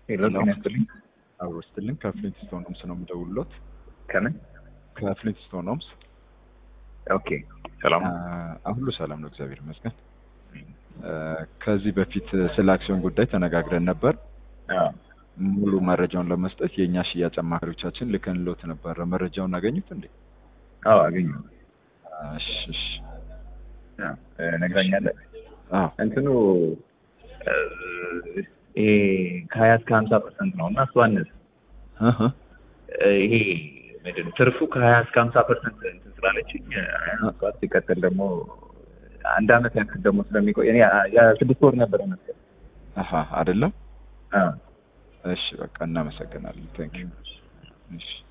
ሄሎ ጤና ይስጥልኝ። አብሮ ስትልኝ ከፍሊንትስቶን ሆምስ ነው የምደውልሎት። ከምን? ከፍሊንትስቶን ሆምስ። ኦኬ ሰላም። ሁሉ ሰላም ነው፣ እግዚአብሔር ይመስገን። ከዚህ በፊት ስለ አክሲዮን ጉዳይ ተነጋግረን ነበር። ሙሉ መረጃውን ለመስጠት የኛ ሽያጭ አማካሪዎቻችን ልከንሎት ነበር። መረጃውን አገኙት እንዴ? አገኘሁ። እሺ ነግራኛለህ። እንትኑ ይሄ ከ20 እስከ 50% ነው እና እሱ አነስ ይሄ ምንድን ነው ትርፉ ከ20 እስከ 50% እንትን ስላለችኝ አንሷት ሲቀጥል ደግሞ አንድ አመት ያክል ደግሞ ስለሚቆይ እኔ ያ6 ወር ነበር መሰለኝ። አይደለም? እሺ በቃ እናመሰግናለን። ቴንክ ዩ። እሺ